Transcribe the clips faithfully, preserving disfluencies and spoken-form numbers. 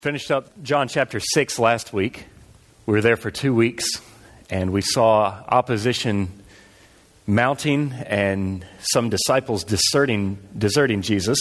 Finished up John chapter six last week. We were there for two weeks, and we saw opposition mounting and some disciples deserting, deserting Jesus.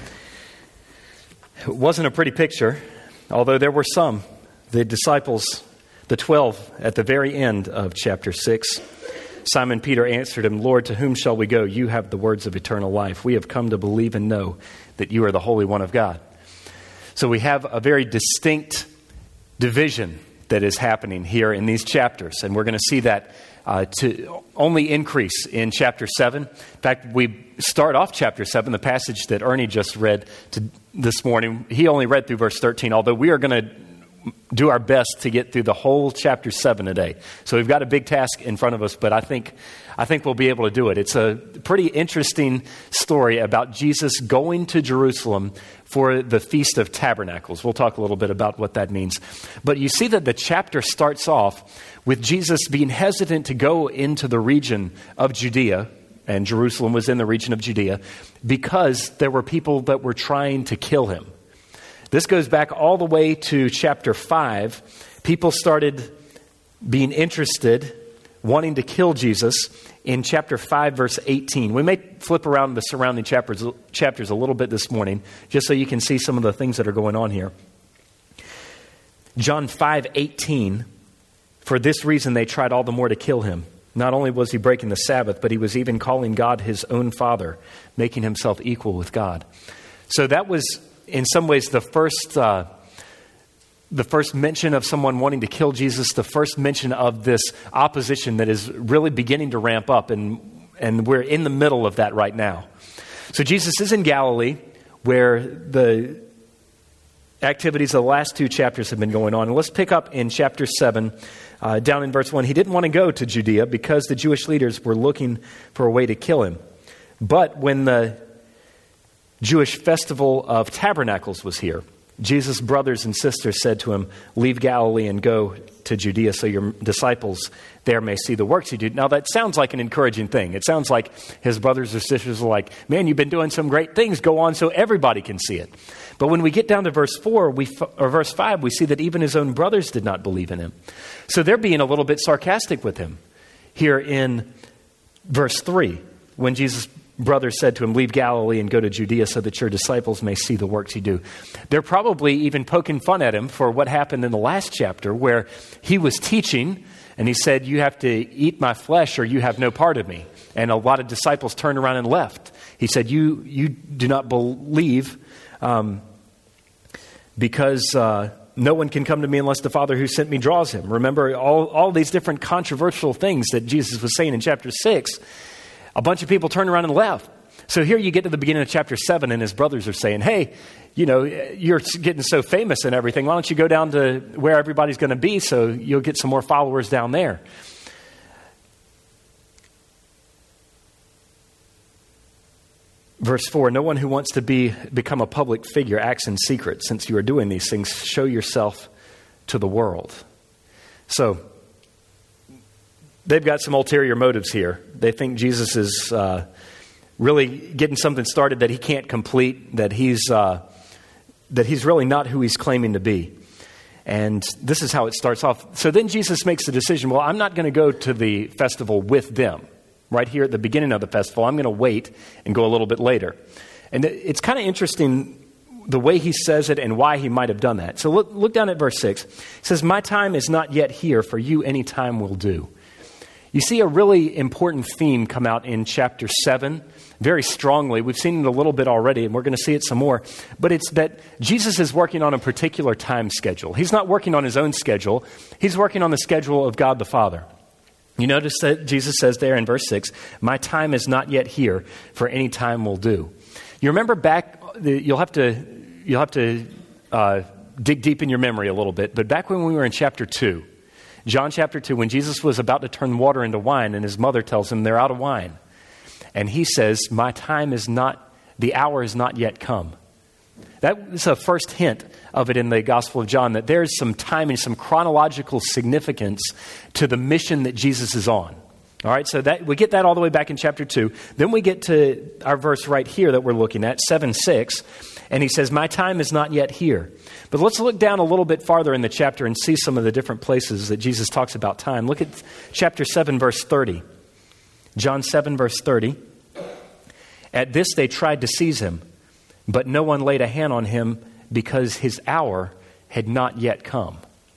It wasn't a pretty picture, although there were some. The disciples, the twelve, at the very end of chapter six, Simon Peter answered him, "Lord, to whom shall we go? You have the words of eternal life. We have come to believe and know that you are the Holy One of God." So we have a very distinct division that is happening here in these chapters. And we're going to see that uh, to only increase in chapter seven. In fact, we start off chapter seven, the passage that Ernie just read to, this morning. He only read through verse thirteen, although we are going to do our best to get through the whole chapter seven today. So we've got a big task in front of us, but I think I think we'll be able to do it. It's a pretty interesting story about Jesus going to Jerusalem for the Feast of Tabernacles. We'll talk a little bit about what that means. But you see that the chapter starts off with Jesus being hesitant to go into the region of Judea, and Jerusalem was in the region of Judea, because there were people that were trying to kill him. This goes back all the way to chapter five. People started being interested, wanting to kill Jesus in chapter five, verse eighteen. We may flip around the surrounding chapters, chapters a little bit this morning, just so you can see some of the things that are going on here. John five eighteen, for this reason they tried all the more to kill him. Not only was he breaking the Sabbath, but he was even calling God his own Father, making himself equal with God. So that was, in some ways, the first uh, the first mention of someone wanting to kill Jesus, the first mention of this opposition that is really beginning to ramp up, and, and we're in the middle of that right now. So Jesus is in Galilee, where the activities of the last two chapters have been going on. And let's pick up in chapter seven, uh, down in verse one. He didn't want to go to Judea because the Jewish leaders were looking for a way to kill him. But when the Jewish festival of Tabernacles was here, Jesus' brothers and sisters said to him, "Leave Galilee and go to Judea so your disciples there may see the works you do." Now that sounds like an encouraging thing. It sounds like his brothers or sisters are like, "Man, you've been doing some great things. Go on so everybody can see it." But when we get down to verse four, we or verse five, we see that even his own brothers did not believe in him. So they're being a little bit sarcastic with him here in verse three, when Jesus' brothers said to him, "Leave Galilee and go to Judea so that your disciples may see the works you do." They're probably even poking fun at him for what happened in the last chapter, where he was teaching and he said, "You have to eat my flesh or you have no part of me." And a lot of disciples turned around and left. He said, you you do not believe um, because uh, no one can come to me unless the Father who sent me draws him. Remember all, all these different controversial things that Jesus was saying in chapter six. A bunch of people turned around and left. So here you get to the beginning of chapter seven, and his brothers are saying, "Hey, you know, you're getting so famous and everything. Why don't you go down to where everybody's going to be so you'll get some more followers down there?" Verse four, "No one who wants to be become a public figure acts in secret. Since you are doing these things, show yourself to the world." So they've got some ulterior motives here. They think Jesus is uh, really getting something started that he can't complete, that he's uh, that he's really not who he's claiming to be. And this is how it starts off. So then Jesus makes the decision, well, I'm not going to go to the festival with them. Right here at the beginning of the festival, I'm going to wait and go a little bit later. And it's kind of interesting the way he says it and why he might have done that. So look, look down at verse six. It says, "My time is not yet here, for you any time will do." You see a really important theme come out in chapter seven very strongly. We've seen it a little bit already, and we're going to see it some more. But it's that Jesus is working on a particular time schedule. He's not working on his own schedule. He's working on the schedule of God the Father. You notice that Jesus says there in verse six, "My time is not yet here, for any time will do." You remember back, you'll have to, you'll have to uh, dig deep in your memory a little bit, but back when we were in chapter two, John chapter two, when Jesus was about to turn water into wine and his mother tells him they're out of wine. And he says, "My time is not, the hour is not yet come." That is a first hint of it in the Gospel of John, that there's some timing, some chronological significance to the mission that Jesus is on. All right, so that we get that all the way back in chapter two. Then we get to our verse right here that we're looking at, seven six, and he says, my time is not yet here. But let's look down a little bit farther in the chapter and see some of the different places that Jesus talks about time. Look at chapter seven, verse thirty. John seven, verse thirty. At this they tried to seize him, but no one laid a hand on him because his hour had not yet come.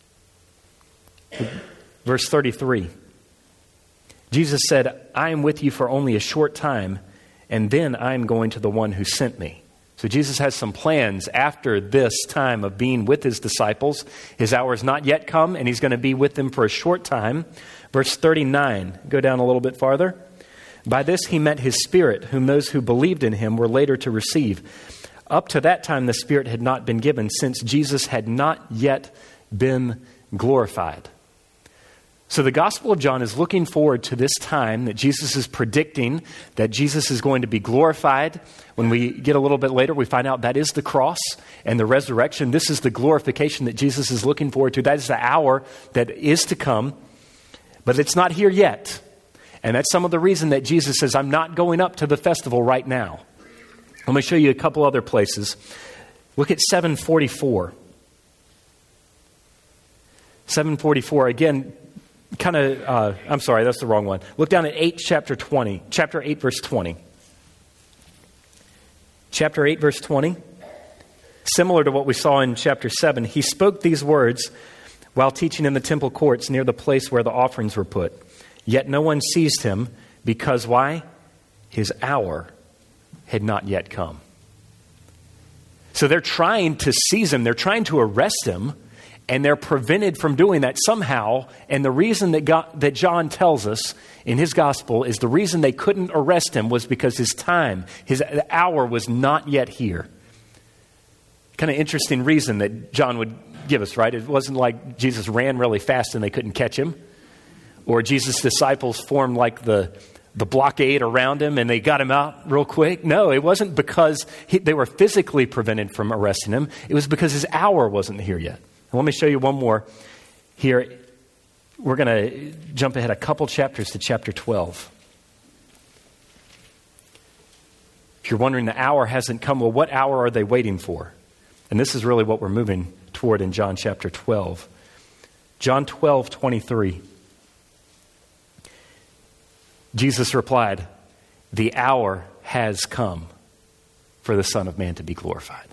Verse thirty-three. Jesus said, I am with you for only a short time, and then I am going to the one who sent me. So Jesus has some plans after this time of being with his disciples. His hour has not yet come, and he's going to be with them for a short time. Verse thirty-nine, go down a little bit farther. By this he meant his Spirit, whom those who believed in him were later to receive. Up to that time the Spirit had not been given, since Jesus had not yet been glorified. So the Gospel of John is looking forward to this time that Jesus is predicting that Jesus is going to be glorified. When we get a little bit later, we find out that is the cross and the resurrection. This is the glorification that Jesus is looking forward to. That is the hour that is to come, but it's not here yet. And that's some of the reason that Jesus says, I'm not going up to the festival right now. Let me show you a couple other places. Look at seven forty-four. seven forty-four, again, kind of, uh, I'm sorry, that's the wrong one. Look down at eight, chapter twenty. Chapter eight, verse twenty. Chapter eight, verse twenty. Similar to what we saw in chapter seven, he spoke these words while teaching in the temple courts near the place where the offerings were put. Yet no one seized him, because why? His hour had not yet come. So they're trying to seize him. They're trying to arrest him. And they're prevented from doing that somehow. And the reason that God, that John tells us in his gospel is the reason they couldn't arrest him was because his time, his hour was not yet here. Kind of interesting reason that John would give us, right? It wasn't like Jesus ran really fast and they couldn't catch him. Or Jesus' disciples formed like the, the blockade around him and they got him out real quick. No, it wasn't because he, they were physically prevented from arresting him. It was because his hour wasn't here yet. Let me show you one more here. We're going to jump ahead a couple chapters to chapter twelve. If you're wondering, the hour hasn't come, well, what hour are they waiting for? And this is really what we're moving toward in John chapter twelve. John twelve, twenty-three. Jesus replied, the hour has come for the Son of Man to be glorified.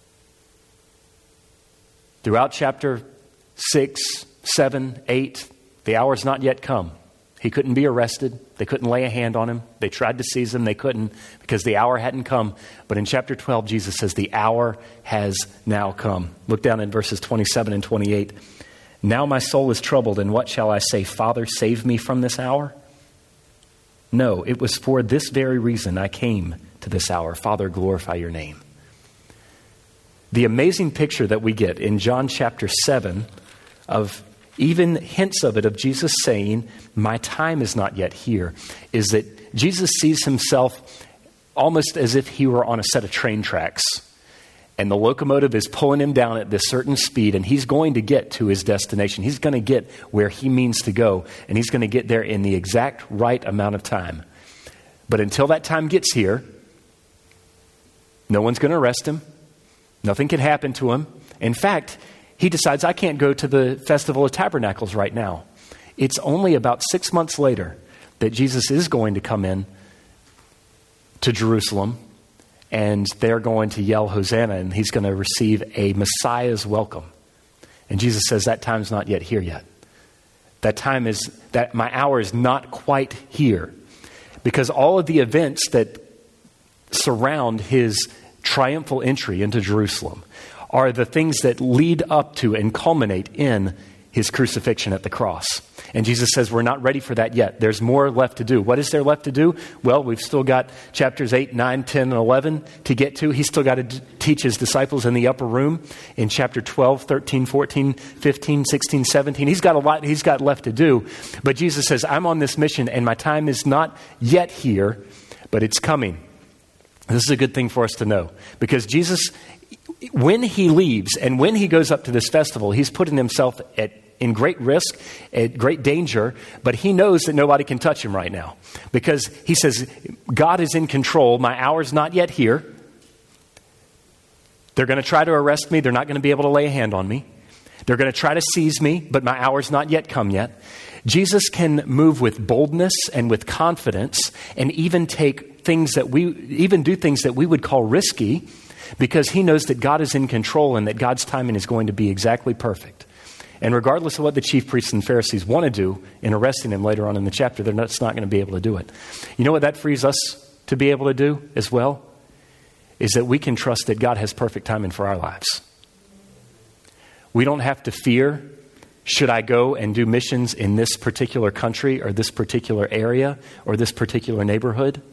Throughout chapter six, seven, eight, the hour's not yet come. He couldn't be arrested. They couldn't lay a hand on him. They tried to seize him. They couldn't because the hour hadn't come. But in chapter twelve, Jesus says the hour has now come. Look down in verses twenty-seven and twenty-eight. Now my soul is troubled, and what shall I say? Father, save me from this hour? No, it was for this very reason I came to this hour. Father, glorify your name. The amazing picture that we get in John chapter seven of even hints of it, of Jesus saying, my time is not yet here, is that Jesus sees himself almost as if he were on a set of train tracks. And the locomotive is pulling him down at this certain speed, and he's going to get to his destination. He's going to get where he means to go, and he's going to get there in the exact right amount of time. But until that time gets here, no one's going to arrest him. Nothing can happen to him. In fact, he decides, I can't go to the Festival of Tabernacles right now. It's only about six months later that Jesus is going to come in to Jerusalem, and they're going to yell Hosanna, and he's going to receive a Messiah's welcome. And Jesus says, that time's not yet here yet. That time is, that my hour is not quite here. Because all of the events that surround his triumphal entry into Jerusalem are the things that lead up to and culminate in his crucifixion at the cross. And Jesus says, we're not ready for that yet. There's more left to do. What is there left to do? Well, we've still got chapters eight, nine, ten, and eleven to get to. He's still got to d- teach his disciples in the upper room in chapter twelve, thirteen, fourteen, fifteen, sixteen, seventeen. He's got a lot he's got left to do. But Jesus says, I'm on this mission and my time is not yet here, but it's coming. This is a good thing for us to know, because Jesus, when he leaves and when he goes up to this festival, he's putting himself at in great risk, at great danger, but he knows that nobody can touch him right now because he says, God is in control. My hour's not yet here. They're going to try to arrest me. They're not going to be able to lay a hand on me. They're going to try to seize me, but my hour's not yet come yet. Jesus can move with boldness and with confidence and even take things that we, even do things that we would call risky because he knows that God is in control and that God's timing is going to be exactly perfect. And regardless of what the chief priests and Pharisees want to do in arresting him later on in the chapter, they're not, not going to be able to do it. You know what that frees us to be able to do as well? Is that we can trust that God has perfect timing for our lives. We don't have to fear, should I go and do missions in this particular country or this particular area or this particular neighborhood?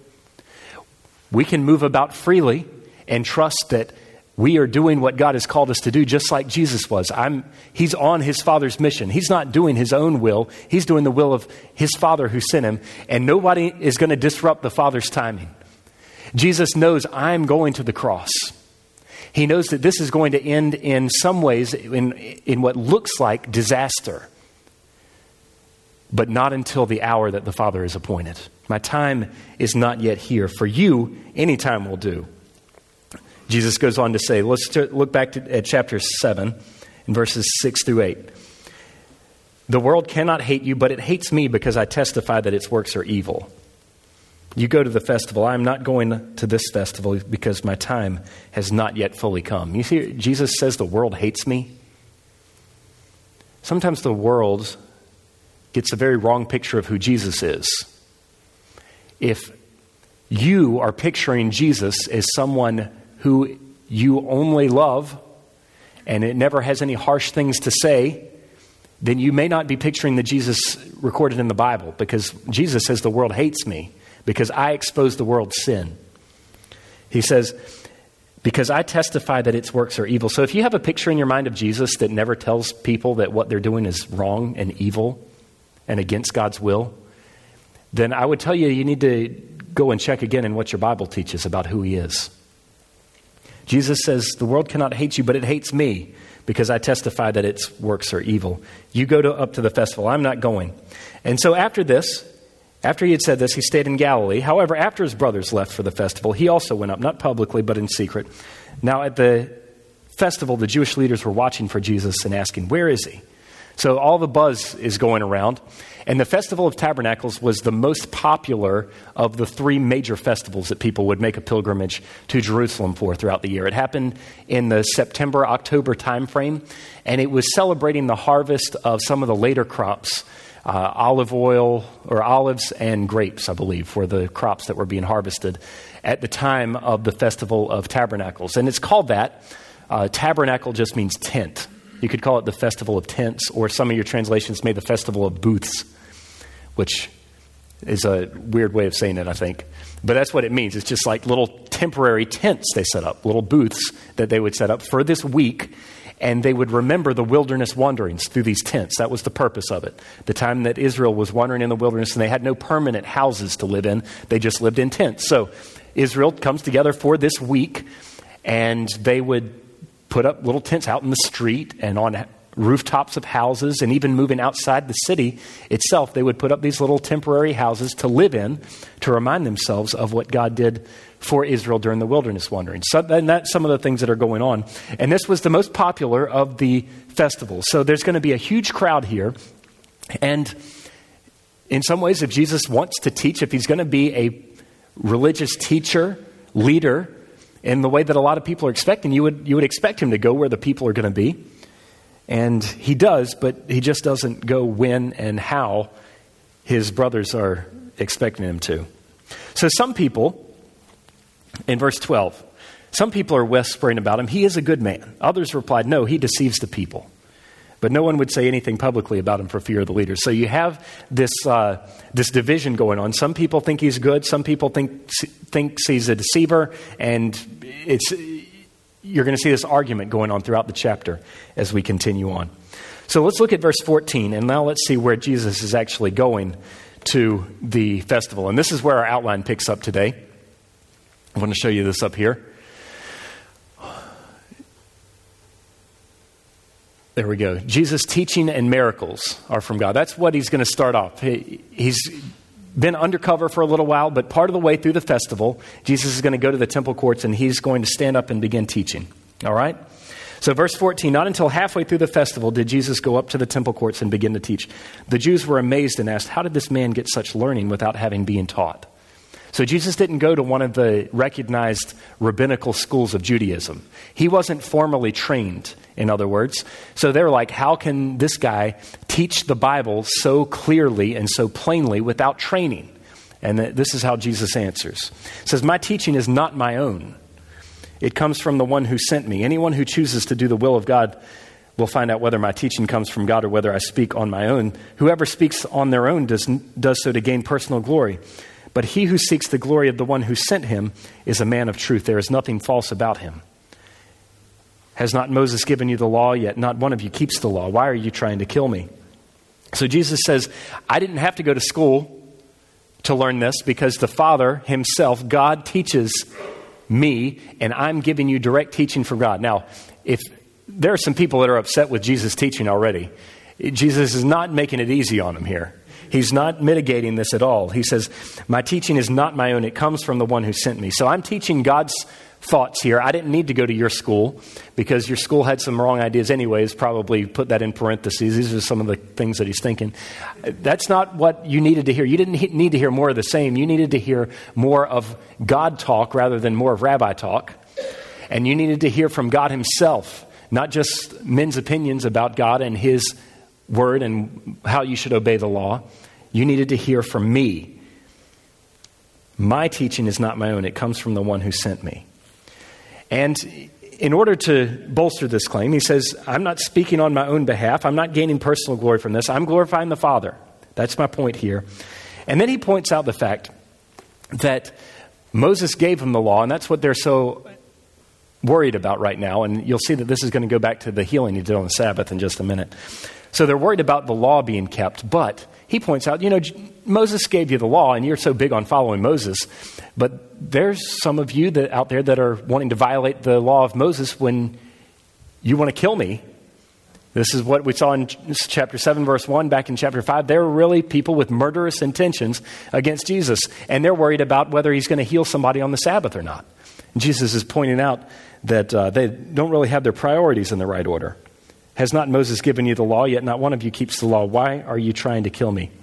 We can move about freely and trust that we are doing what God has called us to do, just like Jesus was. I'm, he's on his Father's mission. He's not doing his own will. He's doing the will of his Father who sent him, and nobody is going to disrupt the Father's timing. Jesus knows I'm going to the cross. He knows that this is going to end in some ways in, in what looks like disaster, but not until the hour that the Father is appointed. My time is not yet here. For you, any time will do. Jesus goes on to say, let's t- look back to, at chapter seven in verses six through eight. The world cannot hate you, but it hates me because I testify that its works are evil. You go to the festival. I am not going to this festival because my time has not yet fully come. You see, Jesus says the world hates me. Sometimes the world gets a very wrong picture of who Jesus is. If you are picturing Jesus as someone who you only love and it never has any harsh things to say, then you may not be picturing the Jesus recorded in the Bible, because Jesus says the world hates me because I expose the world's sin. He says, because I testify that its works are evil. So if you have a picture in your mind of Jesus that never tells people that what they're doing is wrong and evil and against God's will, then I would tell you, you need to go and check again in what your Bible teaches about who he is. Jesus says, the world cannot hate you, but it hates me because I testify that its works are evil. You go to, up to the festival. I'm not going. And so after this, after he had said this, he stayed in Galilee. However, after his brothers left for the festival, he also went up, not publicly, but in secret. Now at the festival, the Jewish leaders were watching for Jesus and asking, where is he? So all the buzz is going around. And the Festival of Tabernacles was the most popular of the three major festivals that people would make a pilgrimage to Jerusalem for throughout the year. It happened in the September-October timeframe, and it was celebrating the harvest of some of the later crops. Uh, olive oil or olives and grapes, I believe, were the crops that were being harvested at the time of the Festival of Tabernacles. And it's called that. Uh, tabernacle just means tent. You could call it the Festival of Tents, or some of your translations may the Festival of Booths, which is a weird way of saying it, I think. But that's what it means. It's just like little temporary tents they set up, little booths that they would set up for this week, and they would remember the wilderness wanderings through these tents. That was the purpose of it. The time that Israel was wandering in the wilderness, and they had no permanent houses to live in. They just lived in tents. So Israel comes together for this week, and they would put up little tents out in the street and on rooftops of houses, and even moving outside the city itself, they would put up these little temporary houses to live in to remind themselves of what God did for Israel during the wilderness wandering. So, and that's some of the things that are going on. And this was the most popular of the festivals. So there's going to be a huge crowd here. And in some ways, if Jesus wants to teach, if he's going to be a religious teacher, leader, in the way that a lot of people are expecting, you would you would expect him to go where the people are going to be. And he does, but he just doesn't go when and how his brothers are expecting him to. So some people, in verse twelve, some people are whispering about him, he is a good man. Others replied, no, he deceives the people. But no one would say anything publicly about him for fear of the leaders. So you have this uh, this division going on. Some people think he's good. Some people think thinks he's a deceiver. And it's you're going to see this argument going on throughout the chapter as we continue on. So let's look at verse fourteen. And now let's see where Jesus is actually going to the festival. And this is where our outline picks up today. I want to show you this up here. There we go. Jesus' teaching and miracles are from God. That's what he's going to start off. He, he's been undercover for a little while, but part of the way through the festival, Jesus is going to go to the temple courts and he's going to stand up and begin teaching. All right? So verse fourteen, not until halfway through the festival did Jesus go up to the temple courts and begin to teach. The Jews were amazed and asked, how did this man get such learning without having been taught? So Jesus didn't go to one of the recognized rabbinical schools of Judaism. He wasn't formally trained, in other words. So they're like, how can this guy teach the Bible so clearly and so plainly without training? And this is how Jesus answers. He says, my teaching is not my own. It comes from the one who sent me. Anyone who chooses to do the will of God will find out whether my teaching comes from God or whether I speak on my own. Whoever speaks on their own does, does so to gain personal glory. But he who seeks the glory of the one who sent him is a man of truth. There is nothing false about him. Has not Moses given you the law? Yet not one of you keeps the law. Why are you trying to kill me? So Jesus says, I didn't have to go to school to learn this because the Father himself, God, teaches me, and I'm giving you direct teaching from God. Now, if there are some people that are upset with Jesus' teaching already, Jesus is not making it easy on them here. He's not mitigating this at all. He says, my teaching is not my own. It comes from the one who sent me. So I'm teaching God's thoughts here. I didn't need to go to your school because your school had some wrong ideas anyways. Probably put that in parentheses. These are some of the things that he's thinking. That's not what you needed to hear. You didn't need to hear more of the same. You needed to hear more of God talk rather than more of rabbi talk. And you needed to hear from God himself, not just men's opinions about God and his word and how you should obey the law. You needed to hear from me. My teaching is not my own. It comes from the one who sent me. And in order to bolster this claim, he says, I'm not speaking on my own behalf. I'm not gaining personal glory from this. I'm glorifying the Father. That's my point here. And then he points out the fact that Moses gave him the law, and that's what they're so worried about right now. And you'll see that this is going to go back to the healing he did on the Sabbath in just a minute. So they're worried about the law being kept, but he points out, you know, Moses gave you the law and you're so big on following Moses, but there's some of you that out there that are wanting to violate the law of Moses when you want to kill me. This is what we saw in chapter seven, verse one, back in chapter five. There were really people with murderous intentions against Jesus, and they're worried about whether he's going to heal somebody on the Sabbath or not. And Jesus is pointing out that uh, they don't really have their priorities in the right order. Has not Moses given you the law? Yet not one of you keeps the law. Why are you trying to kill me?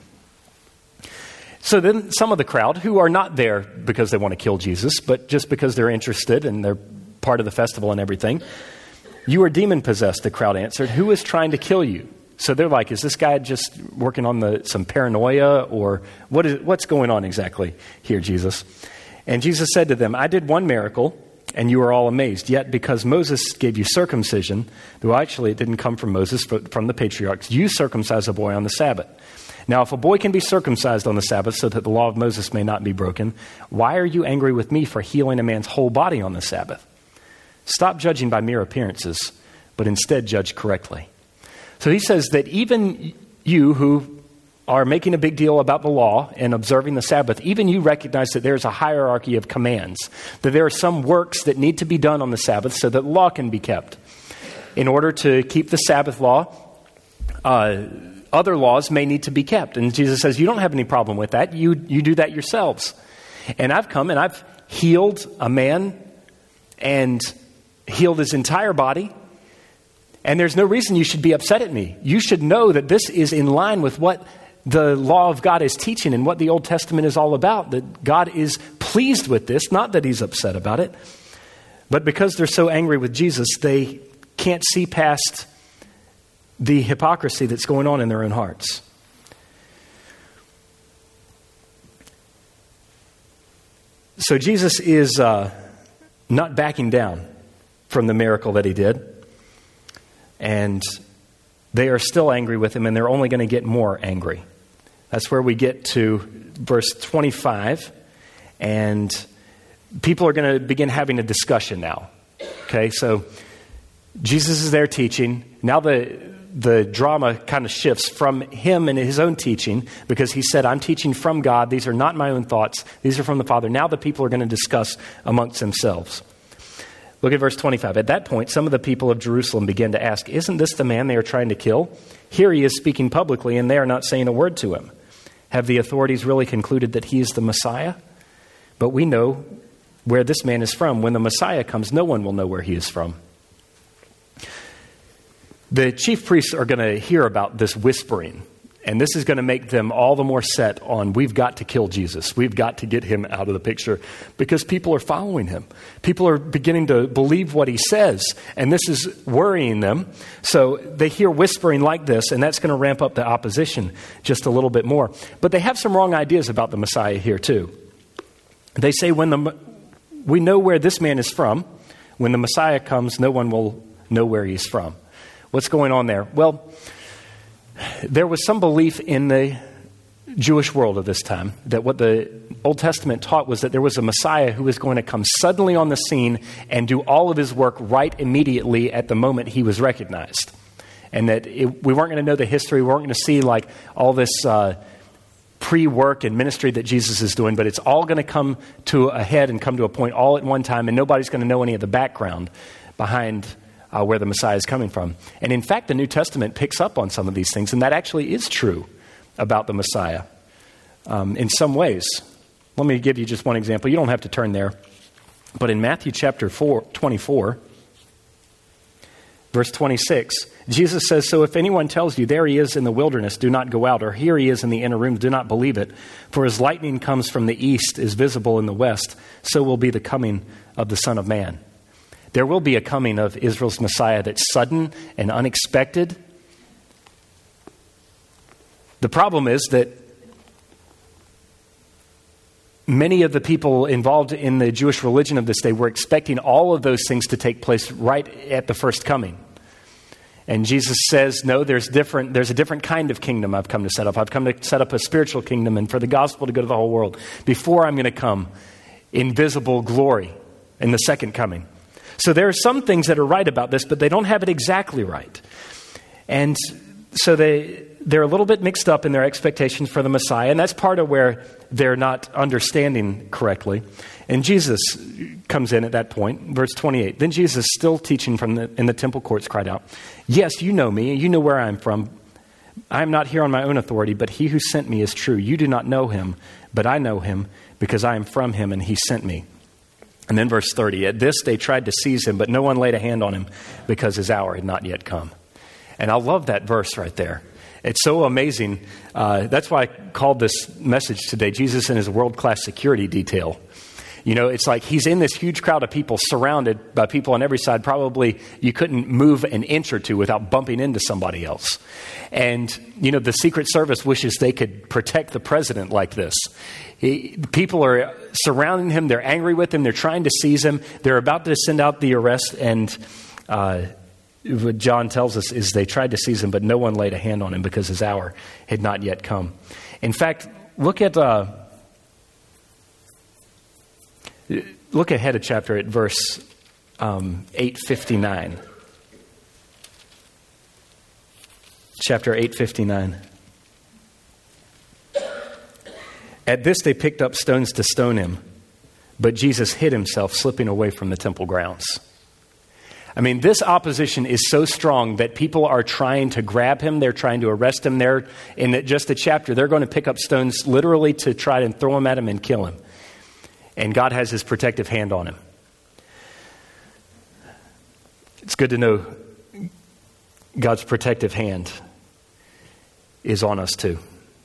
So then some of the crowd, who are not there because they want to kill Jesus, but just because they're interested and they're part of the festival and everything. You are demon-possessed, the crowd answered. Who is trying to kill you? So they're like, is this guy just working on the some paranoia? Or what is what's going on exactly here, Jesus? And Jesus said to them, I did one miracle, and you are all amazed. Yet because Moses gave you circumcision, though actually it didn't come from Moses, but from the patriarchs, you circumcise a boy on the Sabbath. Now, if a boy can be circumcised on the Sabbath so that the law of Moses may not be broken, why are you angry with me for healing a man's whole body on the Sabbath? Stop judging by mere appearances, but instead judge correctly. So he says that even you who are making a big deal about the law and observing the Sabbath, even you recognize that there's a hierarchy of commands, that there are some works that need to be done on the Sabbath so that law can be kept. In order to keep the Sabbath law, uh, other laws may need to be kept. And Jesus says, you don't have any problem with that. You, you do that yourselves. And I've come and I've healed a man and healed his entire body. And there's no reason you should be upset at me. You should know that this is in line with what the law of God is teaching and what the Old Testament is all about, that God is pleased with this, not that he's upset about it. But because they're so angry with Jesus, they can't see past the hypocrisy that's going on in their own hearts. So Jesus is uh, not backing down from the miracle that he did. And they are still angry with him, and they're only going to get more angry. That's where we get to verse twenty-five, and people are going to begin having a discussion now. Okay, so Jesus is there teaching. Now the the drama kind of shifts from him and his own teaching, because he said, I'm teaching from God. These are not my own thoughts. These are from the Father. Now the people are going to discuss amongst themselves. Look at verse twenty-five. At that point, some of the people of Jerusalem began to ask, isn't this the man they are trying to kill? Here he is speaking publicly, and they are not saying a word to him. Have the authorities really concluded that he is the Messiah? But we know where this man is from. When the Messiah comes, no one will know where he is from. The chief priests are going to hear about this whispering, and this is going to make them all the more set on, we've got to kill Jesus. We've got to get him out of the picture because people are following him. People are beginning to believe what he says, and this is worrying them. So they hear whispering like this, and that's going to ramp up the opposition just a little bit more. But they have some wrong ideas about the Messiah here too. They say, when the we know where this man is from. When the Messiah comes, no one will know where he's from. What's going on there? Well, there was some belief in the Jewish world of this time that what the Old Testament taught was that there was a Messiah who was going to come suddenly on the scene and do all of his work right immediately at the moment he was recognized. And that it, we weren't going to know the history. We weren't going to see like all this uh, pre-work and ministry that Jesus is doing, but it's all going to come to a head and come to a point all at one time, and nobody's going to know any of the background behind uh, where the Messiah is coming from. And in fact, the New Testament picks up on some of these things, and that actually is true about the Messiah um, in some ways. Let me give you just one example. You don't have to turn there, but in Matthew chapter four, twenty-four, verse twenty-six, Jesus says, so if anyone tells you, there he is in the wilderness, do not go out, or here he is in the inner room, do not believe it. For as lightning comes from the east, is visible in the west, so will be the coming of the Son of Man. There will be a coming of Israel's Messiah that's sudden and unexpected. The problem is that many of the people involved in the Jewish religion of this day were expecting all of those things to take place right at the first coming. And Jesus says, no, there's different. There's a different kind of kingdom I've come to set up. I've come to set up a spiritual kingdom and for the gospel to go to the whole world before I'm going to come in visible glory in the second coming. So there are some things that are right about this, but they don't have it exactly right. And so they, they're a little bit mixed up in their expectations for the Messiah, and that's part of where they're not understanding correctly. And Jesus comes in at that point, verse twenty-eight. Then Jesus, still teaching from the, in the temple courts, cried out, yes, you know me, you know where I'm from. I am not here on my own authority, but he who sent me is true. You do not know him, but I know him because I am from him and he sent me. And then verse thirty, at this they tried to seize him, but no one laid a hand on him because his hour had not yet come. And I love that verse right there. It's so amazing. Uh, that's why I called this message today, Jesus and his world-class security detail. You know, it's like he's in this huge crowd of people surrounded by people on every side. Probably you couldn't move an inch or two without bumping into somebody else. And, you know, the Secret Service wishes they could protect the president like this. He, people are surrounding him. They're angry with him. They're trying to seize him. They're about to send out the arrest. And uh, what John tells us is they tried to seize him, but no one laid a hand on him because his hour had not yet come. In fact, look at... Uh, Look ahead a chapter at verse um, eight fifty-nine. Chapter eight fifty-nine. At this they picked up stones to stone him, but Jesus hid himself, slipping away from the temple grounds. I mean, this opposition is so strong that people are trying to grab him. They're trying to arrest him. They're, in just a chapter, they're going to pick up stones literally to try and throw him at him and kill him. And God has his protective hand on him. It's good to know God's protective hand is on us too.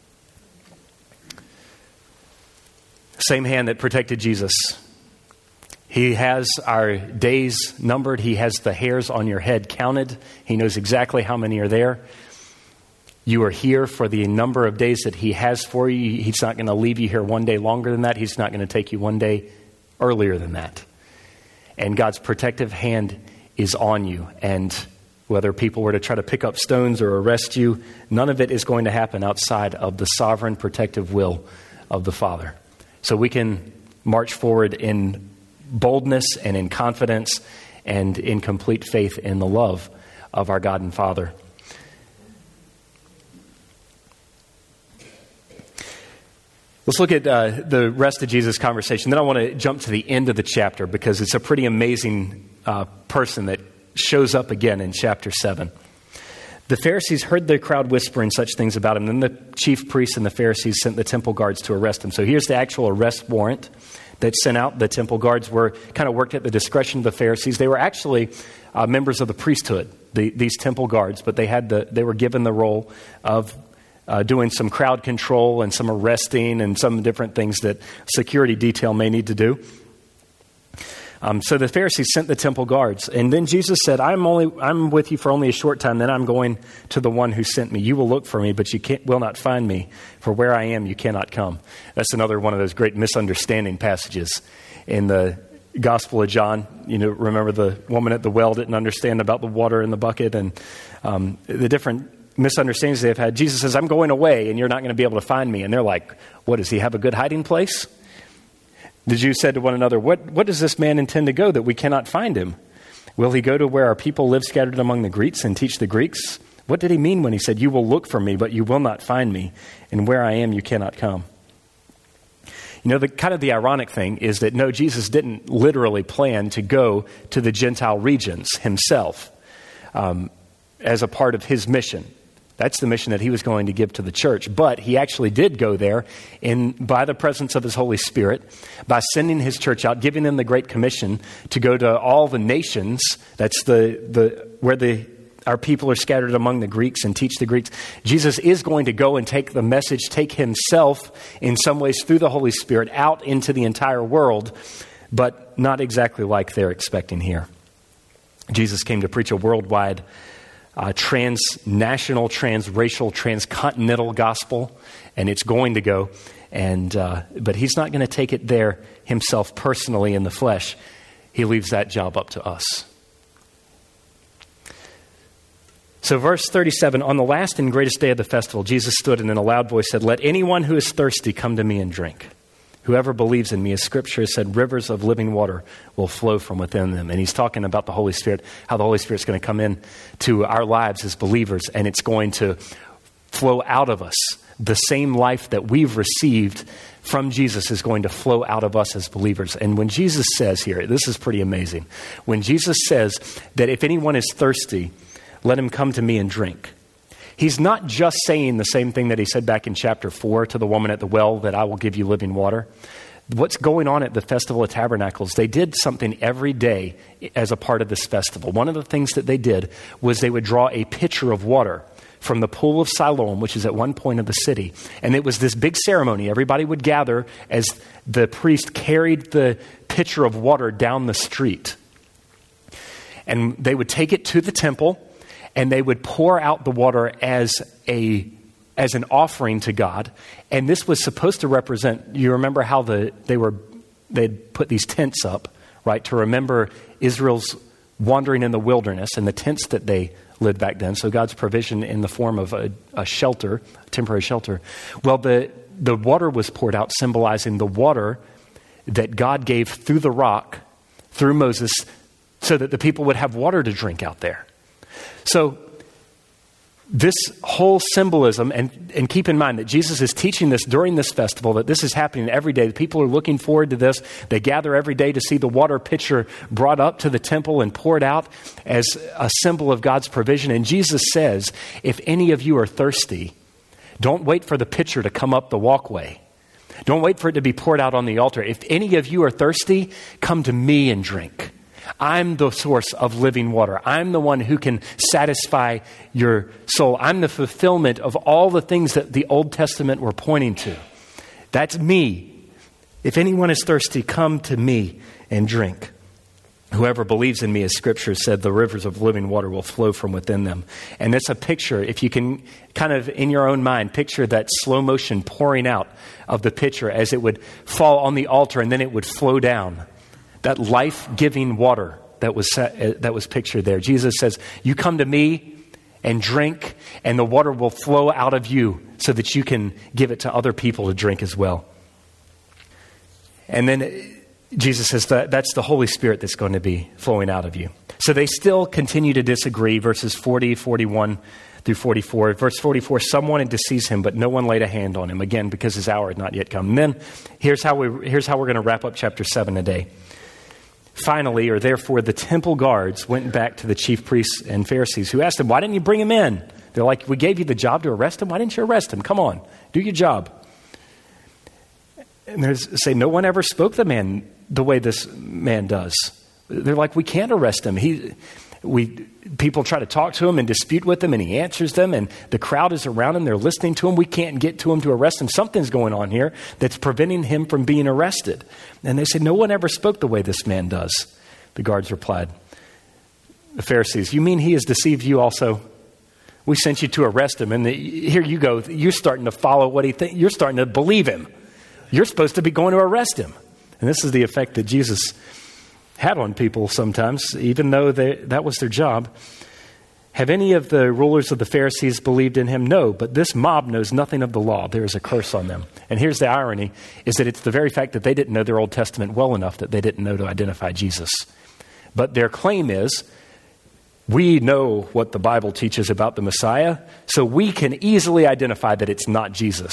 Same hand that protected Jesus. He has our days numbered. He has the hairs on your head counted. He knows exactly how many are there. You are here for the number of days that he has for you. He's not going to leave you here one day longer than that. He's not going to take you one day earlier than that. And God's protective hand is on you. And whether people were to try to pick up stones or arrest you, none of it is going to happen outside of the sovereign protective will of the Father. So we can march forward in boldness and in confidence and in complete faith in the love of our God and Father. Let's look at uh, the rest of Jesus' conversation. Then I want to jump to the end of the chapter because it's a pretty amazing uh, person that shows up again in chapter seven. The Pharisees heard the crowd whispering such things about him. Then the chief priests and the Pharisees sent the temple guards to arrest him. So here's the actual arrest warrant that's sent out. The temple guards were kind of worked at the discretion of the Pharisees. They were actually uh, members of the priesthood, the, these temple guards, but they had the they were given the role of uh, doing some crowd control and some arresting and some different things that security detail may need to do. Um, so the Pharisees sent the temple guards. And then Jesus said, I'm only I'm with you for only a short time. Then I'm going to the one who sent me. You will look for me, but you can't, will not find me. For where I am, you cannot come. That's another one of those great misunderstanding passages in the Gospel of John. You know, remember the woman at the well didn't understand about the water in the bucket and um, the different misunderstandings they've had. Jesus says, I'm going away and you're not going to be able to find me. And they're like, what, does he have a good hiding place? The Jews said to one another, what, what does this man intend to go that we cannot find him? Will he go to where our people live scattered among the Greeks and teach the Greeks? What did he mean when he said, you will look for me, but you will not find me, and where I am, you cannot come? You know, the kind of the ironic thing is that no, Jesus didn't literally plan to go to the Gentile regions himself um, as a part of his mission. That's the mission that he was going to give to the church. But he actually did go there in by the presence of his Holy Spirit, by sending his church out, giving them the Great Commission to go to all the nations. That's the the where the our people are scattered among the Greeks and teach the Greeks. Jesus is going to go and take the message, take himself in some ways through the Holy Spirit out into the entire world, but not exactly like they're expecting here. Jesus came to preach a worldwide Uh, transnational, transracial, transcontinental gospel, and it's going to go. And uh, but he's not going to take it there himself personally in the flesh. He leaves that job up to us. So verse thirty-seven, on the last and greatest day of the festival, Jesus stood and in a loud voice said, let anyone who is thirsty come to me and drink. Whoever believes in me, as Scripture has said, rivers of living water will flow from within them. And he's talking about the Holy Spirit, how the Holy Spirit's going to come in to our lives as believers, and it's going to flow out of us. The same life that we've received from Jesus is going to flow out of us as believers. And when Jesus says here, this is pretty amazing. When Jesus says that if anyone is thirsty, let him come to me and drink. He's not just saying the same thing that he said back in chapter four to the woman at the well, that I will give you living water. What's going on at the Festival of Tabernacles, they did something every day as a part of this festival. One of the things that they did was they would draw a pitcher of water from the pool of Siloam, which is at one point of the city. And it was this big ceremony. Everybody would gather as the priest carried the pitcher of water down the street. And they would take it to the temple, and they would pour out the water as a as an offering to God. And this was supposed to represent, you remember how the they were they'd put these tents up, right, to remember Israel's wandering in the wilderness and the tents that they lived back then. So God's provision in the form of a, a shelter, a temporary shelter. Well, the the water was poured out, symbolizing the water that God gave through the rock, through Moses, so that the people would have water to drink out there. So this whole symbolism, and, and keep in mind that Jesus is teaching this during this festival, that this is happening every day. The people are looking forward to this. They gather every day to see the water pitcher brought up to the temple and poured out as a symbol of God's provision. And Jesus says, if any of you are thirsty, don't wait for the pitcher to come up the walkway. Don't wait for it to be poured out on the altar. If any of you are thirsty, come to me and drink. I'm the source of living water. I'm the one who can satisfy your soul. I'm the fulfillment of all the things that the Old Testament were pointing to. That's me. If anyone is thirsty, come to me and drink. Whoever believes in me, as Scripture said, the rivers of living water will flow from within them. And that's a picture, if you can kind of in your own mind, picture that slow motion pouring out of the pitcher as it would fall on the altar and then it would flow down. That life-giving water that was set, that was pictured there. Jesus says, you come to me and drink, and the water will flow out of you so that you can give it to other people to drink as well. And then Jesus says that that's the Holy Spirit that's going to be flowing out of you. So they still continue to disagree, verses forty, forty-one through forty-four. Verse forty-four, some wanted to seize him, but no one laid a hand on him, again, because his hour had not yet come. And then here's how, we, here's how we're going to wrap up chapter seven today. Finally, or therefore, the temple guards went back to the chief priests and Pharisees, who asked them, why didn't you bring him in? They're like, we gave you the job to arrest him. Why didn't you arrest him? Come on, do your job. And they say, no one ever spoke the man the way this man does. They're like, we can't arrest him. He, we, people try to talk to him and dispute with him, and he answers them, and the crowd is around him. They're listening to him. We can't get to him to arrest him. Something's going on here that's preventing him from being arrested. And they said, no one ever spoke the way this man does. The guards replied, the Pharisees, you mean he has deceived you also? We sent you to arrest him, and the, here you go. You're starting to follow what he thinks. You're starting to believe him. You're supposed to be going to arrest him. And this is the effect that Jesus had on people sometimes, even though they, that was their job. Have any of the rulers of the Pharisees believed in him? No, but this mob knows nothing of the law. There is a curse on them. And here's the irony, is that it's the very fact that they didn't know their Old Testament well enough that they didn't know to identify Jesus. But their claim is, we know what the Bible teaches about the Messiah, so we can easily identify that it's not Jesus.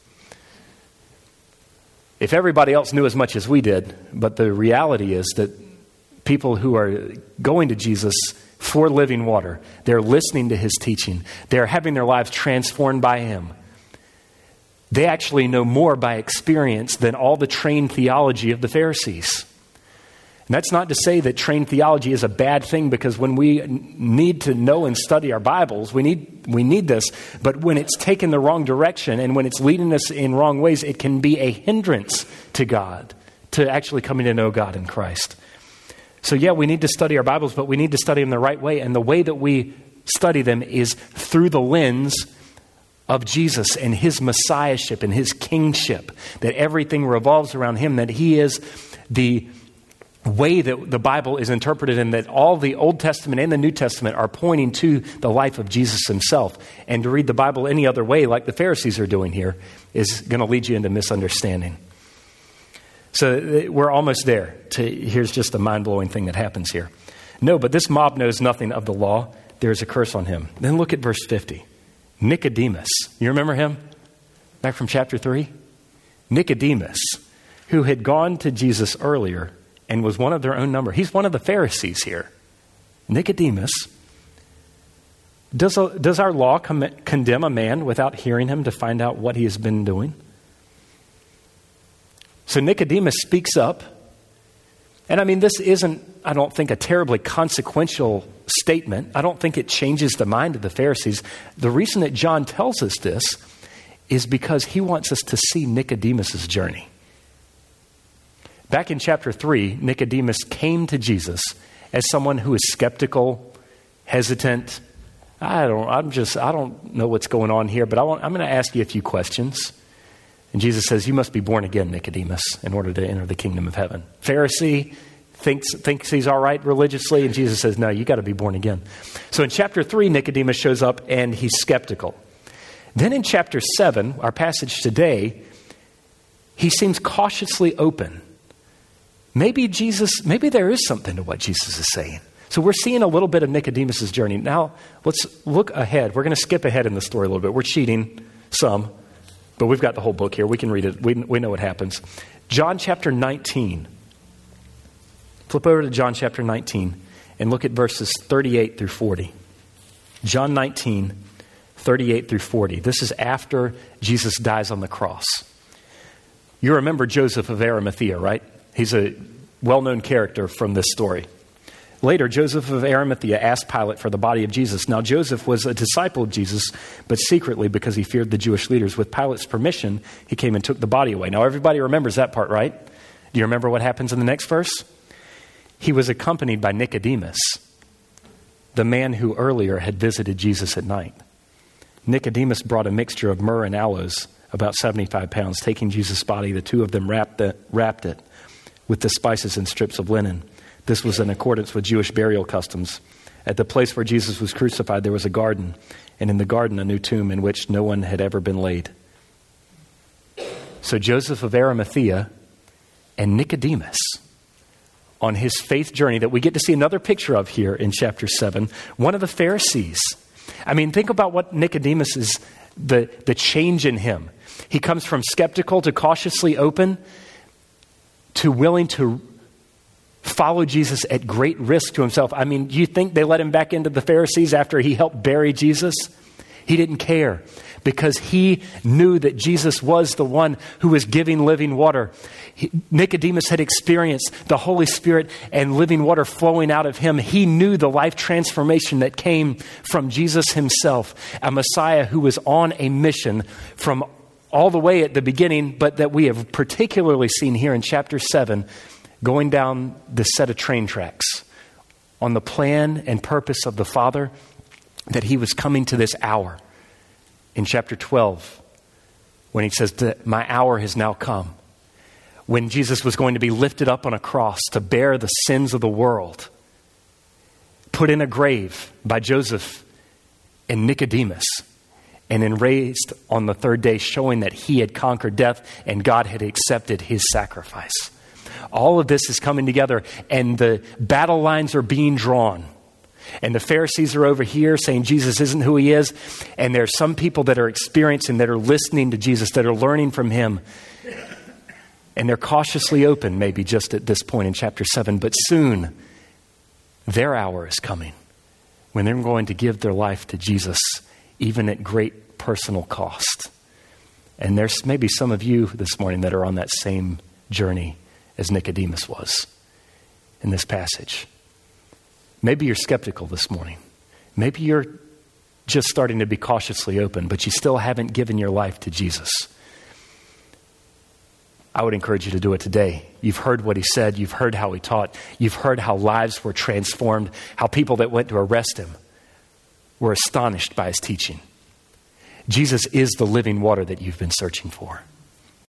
If everybody else knew as much as we did, but the reality is that people who are going to Jesus for living water, they're listening to his teaching, they're having their lives transformed by him. They actually know more by experience than all the trained theology of the Pharisees. And that's not to say that trained theology is a bad thing, because when we need to know and study our Bibles, we need we need this. But when it's taken the wrong direction and when it's leading us in wrong ways, it can be a hindrance to God, to actually coming to know God in Christ. So yeah, we need to study our Bibles, but we need to study them the right way. And the way that we study them is through the lens of Jesus and his messiahship and his kingship, that everything revolves around him, that he is the way that the Bible is interpreted, and that all the Old Testament and the New Testament are pointing to the life of Jesus himself. And to read the Bible any other way, like the Pharisees are doing here, is going to lead you into misunderstanding. So we're almost there. To, here's just a mind-blowing thing that happens here. No, but this mob knows nothing of the law. There is a curse on him. Then look at verse fifty. Nicodemus. You remember him? Back from chapter three? Nicodemus, who had gone to Jesus earlier and was one of their own number. He's one of the Pharisees here. Nicodemus. Does, a, does our law com- condemn a man without hearing him to find out what he has been doing? So Nicodemus speaks up. And I mean, this isn't, I don't think, a terribly consequential statement. I don't think it changes the mind of the Pharisees. The reason that John tells us this is because he wants us to see Nicodemus's journey. Back in chapter three, Nicodemus came to Jesus as someone who is skeptical, hesitant. I don't, I'm just, I don't know what's going on here, but I want, I'm going to ask you a few questions. And Jesus says, you must be born again, Nicodemus, in order to enter the kingdom of heaven. Pharisee thinks, thinks he's all right religiously, and Jesus says, no, you got to be born again. So in chapter three, Nicodemus shows up and he's skeptical. Then in chapter seven, our passage today, he seems cautiously open. Maybe Jesus, maybe there is something to what Jesus is saying. So we're seeing a little bit of Nicodemus's journey. Now, let's look ahead. We're going to skip ahead in the story a little bit. We're cheating some, but we've got the whole book here. We can read it. We, we know what happens. John chapter nineteen. Flip over to John chapter nineteen and look at verses thirty-eight through forty. John nineteen, thirty-eight through forty. This is after Jesus dies on the cross. You remember Joseph of Arimathea, right? He's a well-known character from this story. Later, Joseph of Arimathea asked Pilate for the body of Jesus. Now, Joseph was a disciple of Jesus, but secretly, because he feared the Jewish leaders. With Pilate's permission, he came and took the body away. Now, everybody remembers that part, right? Do you remember what happens in the next verse? He was accompanied by Nicodemus, the man who earlier had visited Jesus at night. Nicodemus brought a mixture of myrrh and aloes, about seventy-five pounds. Taking Jesus' body, the two of them wrapped, the, wrapped it with the spices and strips of linen. This was in accordance with Jewish burial customs. At the place where Jesus was crucified, there was a garden, and in the garden a new tomb in which no one had ever been laid. So Joseph of Arimathea and Nicodemus, on his faith journey that we get to see another picture of here in chapter seven, one of the Pharisees. I mean, think about what Nicodemus is, the, the change in him. He comes from skeptical to cautiously open to willing to followed Jesus at great risk to himself. I mean, you think they let him back into the Pharisees after he helped bury Jesus? He didn't care because he knew that Jesus was the one who was giving living water. He, Nicodemus had experienced the Holy Spirit and living water flowing out of him. He knew the life transformation that came from Jesus himself, a Messiah who was on a mission from all the way at the beginning, but that we have particularly seen here in chapter seven, going down the set of train tracks on the plan and purpose of the Father, that he was coming to this hour in chapter twelve when he says that my hour has now come, when Jesus was going to be lifted up on a cross to bear the sins of the world, put in a grave by Joseph and Nicodemus, and then raised on the third day, showing that he had conquered death and God had accepted his sacrifice. All of this is coming together and the battle lines are being drawn. And the Pharisees are over here saying Jesus isn't who he is. And there's some people that are experiencing, that are listening to Jesus, that are learning from him. And they're cautiously open, maybe just at this point in chapter seven. But soon, their hour is coming when they're going to give their life to Jesus, even at great personal cost. And there's maybe some of you this morning that are on that same journey as Nicodemus was in this passage. Maybe you're skeptical this morning. Maybe you're just starting to be cautiously open, but you still haven't given your life to Jesus. I would encourage you to do it today. You've heard what he said. You've heard how he taught. You've heard how lives were transformed, how people that went to arrest him were astonished by his teaching. Jesus is the living water that you've been searching for.